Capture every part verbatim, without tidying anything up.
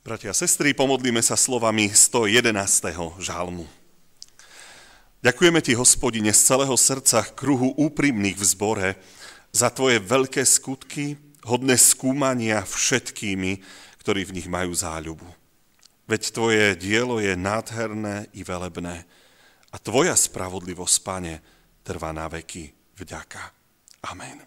Bratia a sestry, pomodlíme sa slovami sto jedenásteho žalmu. Ďakujeme ti, Hospodine, z celého srdca kruhu úprimných v zbore za tvoje veľké skutky, hodné skúmania všetkými, ktorí v nich majú záľubu. Veď tvoje dielo je nádherné i velebné a tvoja spravodlivosť, Pane, trvá na veky. Vďaka. Amen.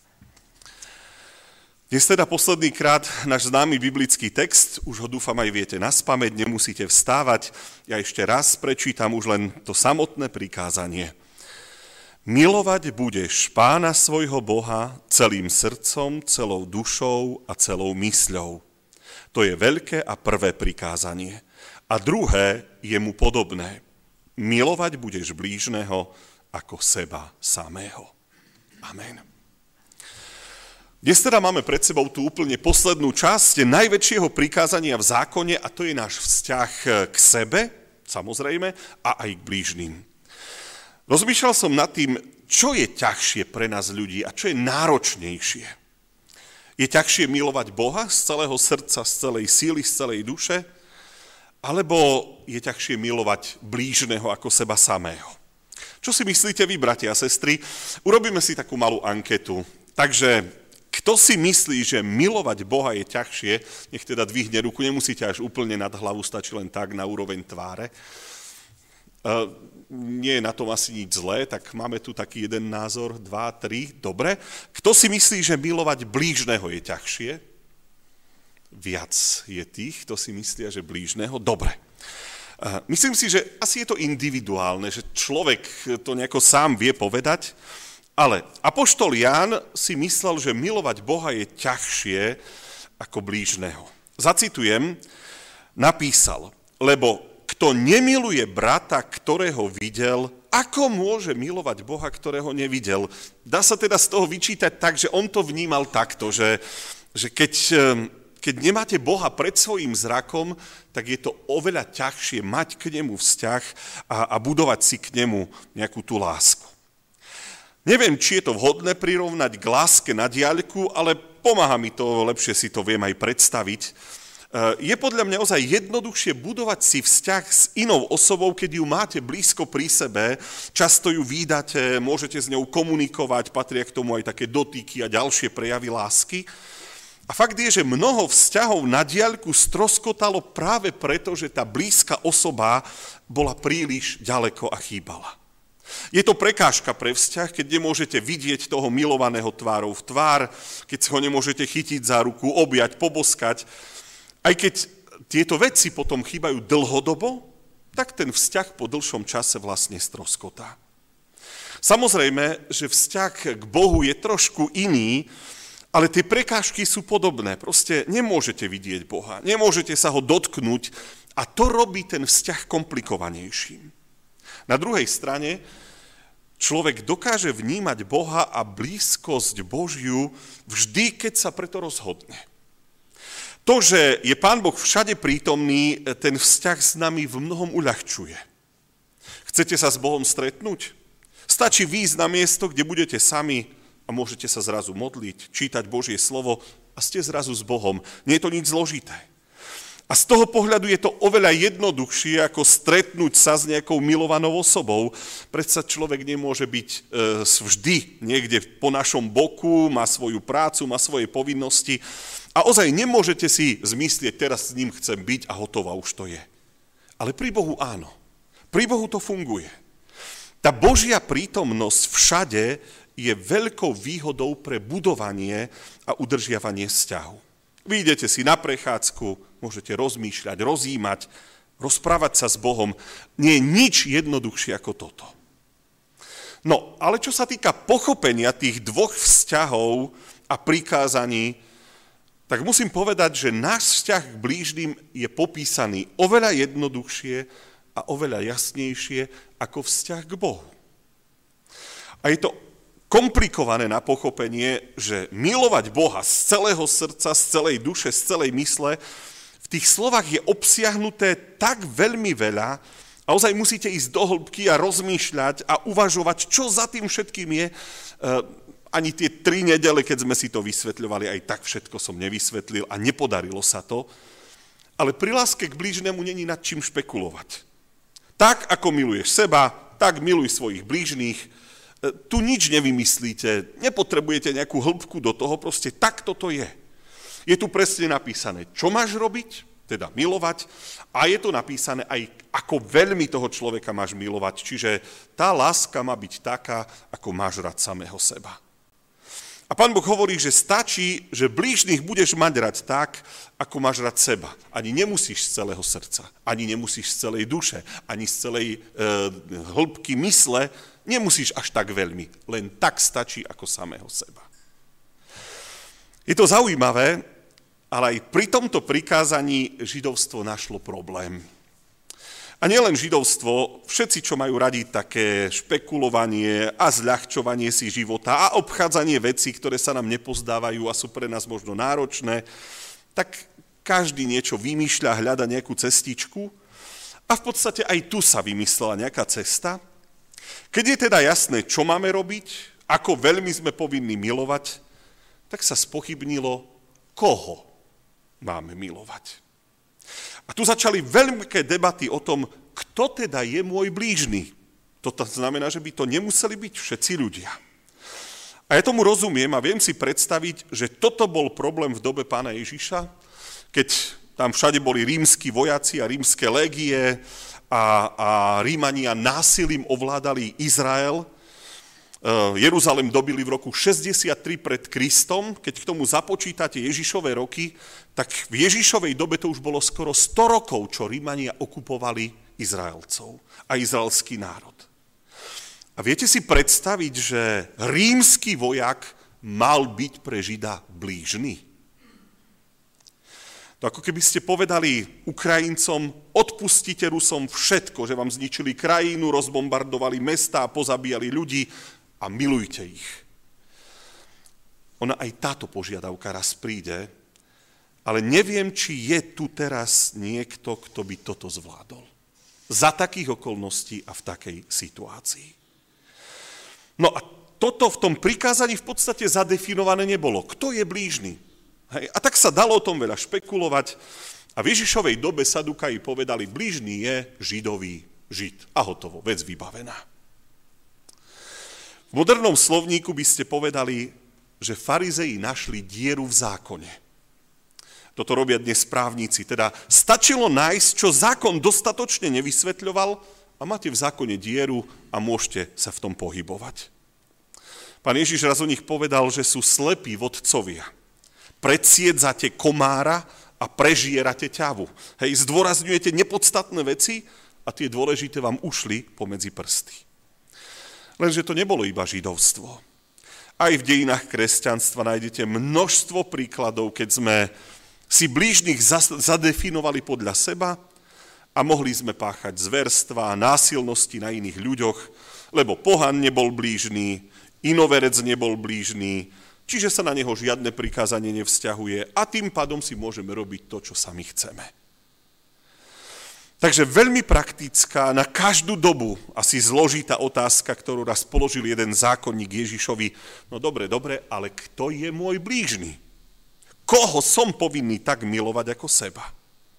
Dnes teda posledný krát náš známy biblický text, už ho dúfam aj viete naspamäť, nemusíte vstávať. Ja ešte raz prečítam už len to samotné prikázanie. Milovať budeš Pána svojho Boha celým srdcom, celou dušou a celou mysľou. To je veľké a prvé prikázanie. A druhé je mu podobné. Milovať budeš blížneho ako seba samého. Amen. Dnes teda máme pred sebou tú úplne poslednú časť najväčšieho prikázania v zákone a to je náš vzťah k sebe, samozrejme, a aj k blížnym. Rozmýšľal som nad tým, čo je ťažšie pre nás ľudí a čo je náročnejšie. Je ťažšie milovať Boha z celého srdca, z celej síly, z celej duše, alebo je ťažšie milovať blížneho ako seba samého? Čo si myslíte vy, bratia a sestry? Urobíme si takú malú anketu. Takže kto si myslí, že milovať Boha je ťažšie, nech teda dvihne ruku, nemusíte až úplne nad hlavu, stačí len tak na úroveň tváre. E, nie je na tom asi nič zlé, tak máme tu taký jeden názor, dva, tri, dobre. Kto si myslí, že milovať blížneho je ťažšie? Viac je tých, kto si myslia, že blížneho, dobre. E, myslím si, že asi je to individuálne, že človek to nejako sám vie povedať. Ale apoštol Ján si myslel, že milovať Boha je ťažšie ako blížneho. Zacitujem, napísal, lebo kto nemiluje brata, ktorého videl, ako môže milovať Boha, ktorého nevidel? Dá sa teda z toho vyčítať tak, že on to vnímal takto, že, že keď, keď nemáte Boha pred svojím zrakom, tak je to oveľa ťažšie mať k nemu vzťah a, a budovať si k nemu nejakú tú lásku. Neviem, či je to vhodné prirovnať k láske na diaľku, ale pomáha mi to, lepšie si to viem aj predstaviť. Je podľa mňa ozaj jednoduchšie budovať si vzťah s inou osobou, keď ju máte blízko pri sebe, často ju vídate, môžete s ňou komunikovať, patria k tomu aj také dotyky a ďalšie prejavy lásky. A fakt je, že mnoho vzťahov na diaľku stroskotalo práve preto, že tá blízka osoba bola príliš ďaleko a chýbala. Je to prekážka pre vzťah, keď nemôžete vidieť toho milovaného tvárou v tvár, keď ho nemôžete chytiť za ruku, objať, poboskať. Aj keď tieto veci potom chýbajú dlhodobo, tak ten vzťah po dlhšom čase vlastne stroskotá. Samozrejme, že vzťah k Bohu je trošku iný, ale tie prekážky sú podobné. Proste nemôžete vidieť Boha, nemôžete sa ho dotknúť a to robí ten vzťah komplikovanejším. Na druhej strane človek dokáže vnímať Boha a blízkosť Božiu vždy, keď sa preto rozhodne. To, že je Pán Boh všade prítomný, ten vzťah s nami v mnohom uľahčuje. Chcete sa s Bohom stretnúť? Stačí výjsť na miesto, kde budete sami a môžete sa zrazu modliť, čítať Božie slovo a ste zrazu s Bohom. Nie je to nič zložité. A z toho pohľadu je to oveľa jednoduchšie, ako stretnúť sa s nejakou milovanou osobou. Predsa človek nemôže byť e, vždy niekde po našom boku, má svoju prácu, má svoje povinnosti a ozaj nemôžete si zmyslieť, teraz s ním chcem byť a hotovo, už to je. Ale pri Bohu áno. Pri Bohu to funguje. Tá Božia prítomnosť všade je veľkou výhodou pre budovanie a udržiavanie vzťahu. Vyjdete si na prechádzku, môžete rozmýšľať, rozjímať, rozprávať sa s Bohom. Nie je nič jednoduchšie ako toto. No, ale čo sa týka pochopenia tých dvoch vzťahov a prikázaní, tak musím povedať, že náš vzťah k blížnym je popísaný oveľa jednoduchšie a oveľa jasnejšie ako vzťah k Bohu. A je to komplikované na pochopenie, že milovať Boha z celého srdca, z celej duše, z celej mysle, v tých slovách je obsiahnuté tak veľmi veľa a ozaj musíte ísť do hĺbky a rozmýšľať a uvažovať, čo za tým všetkým je. Ani tie tri nedele, keď sme si to vysvetľovali, aj tak všetko som nevysvetlil a nepodarilo sa to. Ale pri láske k blížnemu není nad čím špekulovať. Tak, ako miluješ seba, tak miluj svojich blížnych. Tu nič nevymyslíte, nepotrebujete nejakú hĺbku do toho, proste takto to je. Je tu presne napísané, čo máš robiť, teda milovať, a je to napísané aj, ako veľmi toho človeka máš milovať. Čiže tá láska má byť taká, ako máš rád samého seba. A Pán Boh hovorí, že stačí, že blížnych budeš mať rád tak, ako máš rád seba. Ani nemusíš z celého srdca, ani nemusíš z celej duše, ani z celej e, hĺbky mysle, nemusíš až tak veľmi, len tak stačí ako samého seba. Je to zaujímavé, ale aj pri tomto prikázaní židovstvo našlo problém. A nielen židovstvo, všetci, čo majú radi také špekulovanie a zľahčovanie si života a obchádzanie vecí, ktoré sa nám nepozdávajú a sú pre nás možno náročné, tak každý niečo vymýšľa, hľada nejakú cestičku a v podstate aj tu sa vymyslela nejaká cesta. Keď je teda jasné, čo máme robiť, ako veľmi sme povinní milovať, tak sa spochybnilo, koho máme milovať. A tu začali veľké debaty o tom, kto teda je môj blížny. To znamená, že by to nemuseli byť všetci ľudia. A ja tomu rozumiem a viem si predstaviť, že toto bol problém v dobe pána Ježiša, keď tam všade boli rímski vojaci a rímske légie a, a Rímania násilím ovládali Izrael. Jeruzalém dobili v roku šesťdesiattri pred Kristom. Keď k tomu započítate Ježišové roky, tak v Ježišovej dobe to už bolo skoro sto rokov, čo Rímania okupovali Izraelcov a izraelský národ. A viete si predstaviť, že rímsky vojak mal byť pre Žida blížny? To ako keby ste povedali Ukrajincom, odpustite Rusom všetko, že vám zničili krajinu, rozbombardovali mestá, pozabíjali ľudí, a milujte ich. Ona aj táto požiadavka raz príde, ale neviem, či je tu teraz niekto, kto by toto zvládol. Za takých okolností a v takej situácii. No a toto v tom prikázaní v podstate zadefinované nebolo. Kto je blížny? Hej, a tak sa dalo o tom veľa špekulovať a v Ježišovej dobe Sadukaji povedali, blížny je židový žid. A hotovo, vec vybavená. V modernom slovníku by ste povedali, že farizei našli dieru v zákone. Toto robia dnes právnici, teda stačilo nájsť, čo zákon dostatočne nevysvetľoval a máte v zákone dieru a môžete sa v tom pohybovať. Pán Ježiš raz o nich povedal, že sú slepí vodcovia. Predsiedzate komára a prežierate ťavu. Hej, zdôrazňujete nepodstatné veci a tie dôležité vám ušli pomedzi prsty. Lenže to nebolo iba židovstvo. Aj v dejinách kresťanstva nájdete množstvo príkladov, keď sme si blížnych zadefinovali podľa seba a mohli sme páchať zverstva a násilnosti na iných ľuďoch, lebo pohan nebol blížny, inoverec nebol blížny, čiže sa na neho žiadne prikázanie nevzťahuje a tým pádom si môžeme robiť to, čo sami chceme. Takže veľmi praktická, na každú dobu asi zložitá otázka, ktorú raz položil jeden zákonník Ježišovi. No dobre, dobre, ale kto je môj blížny? Koho som povinný tak milovať ako seba?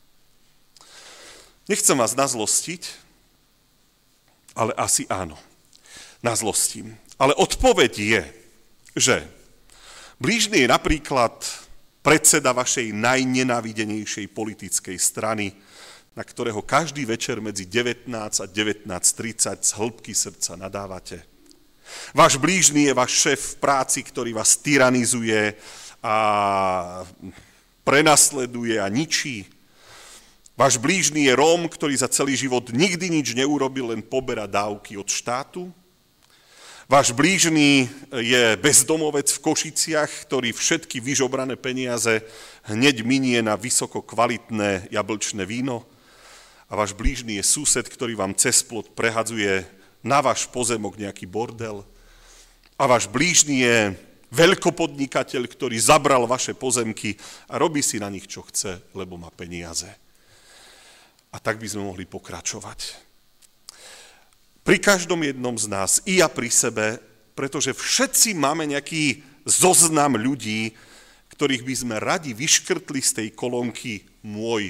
Nechcem vás nazlostiť, ale asi áno. Nazlostím. Ale odpoveď je, že blížny je napríklad predseda vašej najnenávidenejšej politickej strany, na ktorého každý večer medzi devätnásť a devätnásť tridsať z hĺbky srdca nadávate. Váš blížny je váš šéf v práci, ktorý vás tyranizuje a prenasleduje a ničí. Váš blížny je Róm, ktorý za celý život nikdy nič neurobil, len poberá dávky od štátu. Váš blížny je bezdomovec v Košiciach, ktorý všetky vyžobrané peniaze hneď minie na vysoko kvalitné jablčné víno. A váš blížny je sused, ktorý vám cez plot prehadzuje na váš pozemok nejaký bordel. A váš blížny je veľkopodnikateľ, ktorý zabral vaše pozemky a robí si na nich, čo chce, lebo má peniaze. A tak by sme mohli pokračovať. Pri každom jednom z nás, i ja pri sebe, pretože všetci máme nejaký zoznam ľudí, ktorých by sme radi vyškrtli z tej kolónky môj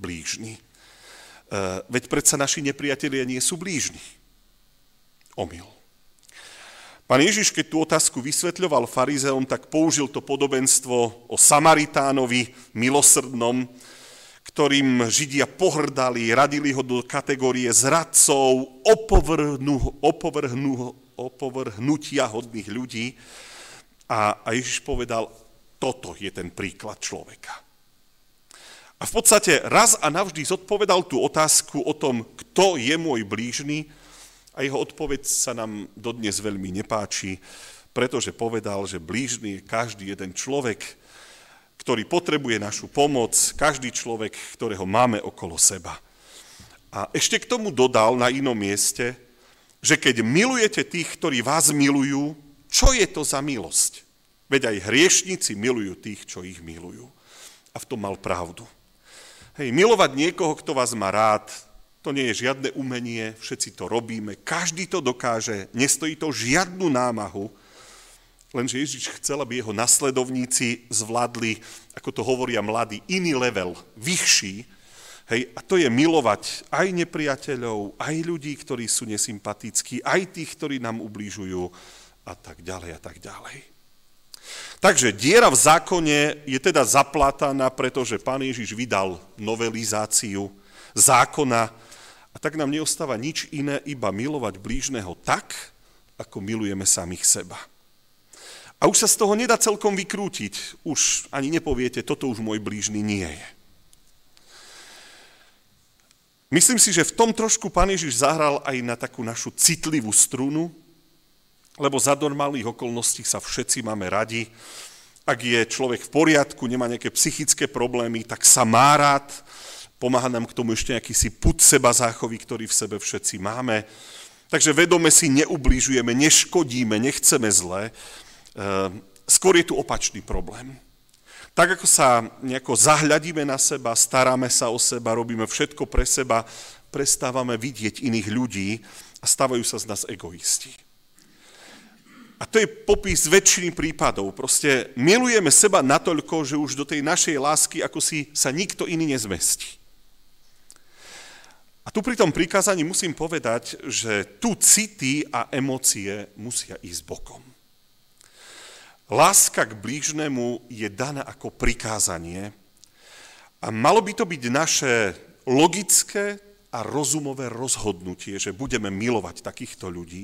blížny. Veď predsa naši nepriatelia nie sú blížni. Omyl. Pán Ježiš, keď tú otázku vysvetľoval farizeom, tak použil to podobenstvo o Samaritánovi milosrdnom, ktorým Židia pohrdali, radili ho do kategórie zradcov, opovrhnu, opovrhnu, opovrhnutia hodných ľudí. A, a Ježiš povedal, toto je ten príklad človeka. A v podstate raz a navždy zodpovedal tú otázku o tom, kto je môj blížny, a jeho odpoveď sa nám dodnes veľmi nepáči, pretože povedal, že blížny je každý jeden človek, ktorý potrebuje našu pomoc, každý človek, ktorého máme okolo seba. A ešte k tomu dodal na inom mieste, že keď milujete tých, ktorí vás milujú, čo je to za milosť? Veď aj hriešnici milujú tých, čo ich milujú. A v tom mal pravdu. Hej, milovať niekoho, kto vás má rád, to nie je žiadne umenie, všetci to robíme, každý to dokáže, nestojí to žiadnu námahu, lenže Ježiš chcel, aby jeho nasledovníci zvládli, ako to hovoria mladí, iný level, vyšší, hej, a to je milovať aj nepriateľov, aj ľudí, ktorí sú nesympatickí, aj tých, ktorí nám ubližujú a tak ďalej a tak ďalej. Takže diera v zákone je teda zaplataná, pretože Pán Ježiš vydal novelizáciu zákona, a tak nám neostáva nič iné, iba milovať blížneho tak, ako milujeme samých seba. A už sa z toho nedá celkom vykrútiť. Už ani nepoviete, toto už môj blížny nie je. Myslím si, že v tom trošku Pán Ježiš zahral aj na takú našu citlivú strunu, lebo za normálnych okolností sa všetci máme radi. Ak je človek v poriadku, nemá nejaké psychické problémy, tak sa má rád. Pomáha nám k tomu ešte nejaký si pud seba záchovy, ktorý v sebe všetci máme. Takže vedome si neubližujeme, neškodíme, nechceme zle. Skôr je tu opačný problém. Tak ako sa nejako zahľadíme na seba, staráme sa o seba, robíme všetko pre seba, prestávame vidieť iných ľudí a stávajú sa z nás egoisti. A to je popis väčšiny prípadov. Proste milujeme seba natoľko, že už do tej našej lásky ako si sa nikto iný nezmestí. A tu pri tom prikázaní musím povedať, že tu city a emócie musia ísť bokom. Láska k blížnemu je daná ako prikázanie a malo by to byť naše logické a rozumové rozhodnutie, že budeme milovať takýchto ľudí.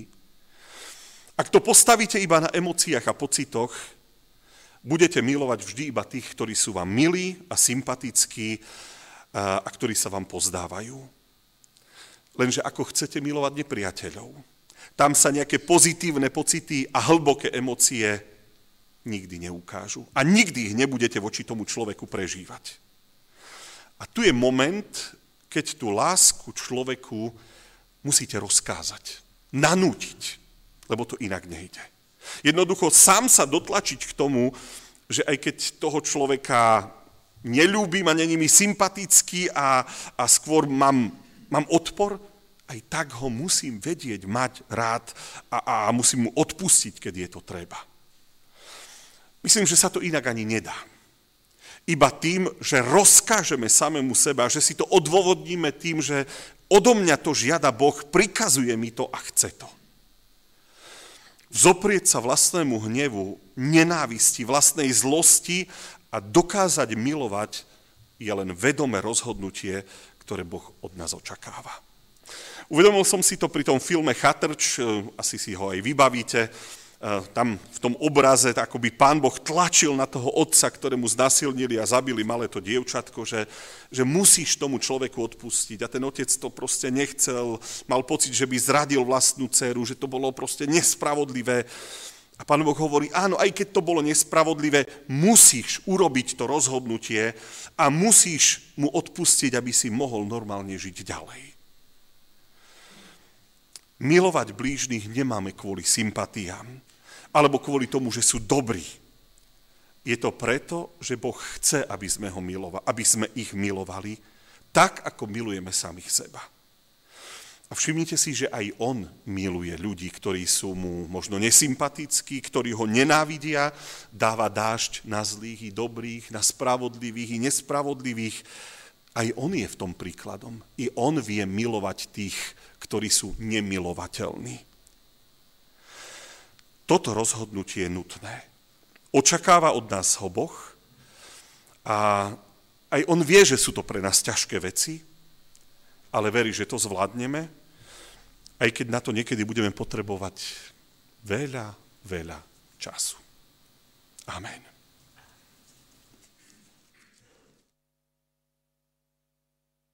Ak to postavíte iba na emóciách a pocitoch, budete milovať vždy iba tých, ktorí sú vám milí a sympatickí a, a ktorí sa vám pozdávajú. Lenže ako chcete milovať nepriateľov, tam sa nejaké pozitívne pocity a hlboké emócie nikdy neukážu. A nikdy ich nebudete voči tomu človeku prežívať. A tu je moment, keď tú lásku človeku musíte rozkázať, nanútiť, lebo to inak nejde. Jednoducho sám sa dotlačiť k tomu, že aj keď toho človeka neľúbim a není mi sympatický a, a skôr mám, mám odpor, aj tak ho musím vedieť, mať rád a, a musím mu odpustiť, keď je to treba. Myslím, že sa to inak ani nedá. Iba tým, že rozkážeme samému seba, že si to odôvodníme tým, že odo mňa to žiada Boh, prikazuje mi to a chce to. Vzoprieť sa vlastnému hnevu, nenávisti, vlastnej zlosti a dokázať milovať je len vedomé rozhodnutie, ktoré Boh od nás očakáva. Uvedomil som si to pri tom filme Chatrč, asi si ho aj vybavíte, tam v tom obraze akoby Pán Boh tlačil na toho otca, ktorému znasilnili a zabili malé to dievčatko, že, že musíš tomu človeku odpustiť. A ten otec to proste nechcel, mal pocit, že by zradil vlastnú dceru, že to bolo proste nespravodlivé. A Pán Boh hovorí, áno, aj keď to bolo nespravodlivé, musíš urobiť to rozhodnutie a musíš mu odpustiť, aby si mohol normálne žiť ďalej. Milovať blížnych nemáme kvôli sympatiám, alebo kvôli tomu, že sú dobrí. Je to preto, že Boh chce, aby sme ho milovali, aby sme ich milovali, tak, ako milujeme samých seba. A všimnite si, že aj on miluje ľudí, ktorí sú mu možno nesympatickí, ktorí ho nenávidia, dáva dážď na zlých i dobrých, na spravodlivých i nespravodlivých. aj on je v tom príkladom. I on vie milovať tých, ktorí sú nemilovateľní. Toto rozhodnutie je nutné. Očakáva od nás ho Boh a aj on vie, že sú to pre nás ťažké veci, ale verí, že to zvládneme, aj keď na to niekedy budeme potrebovať veľa, veľa času. Amen.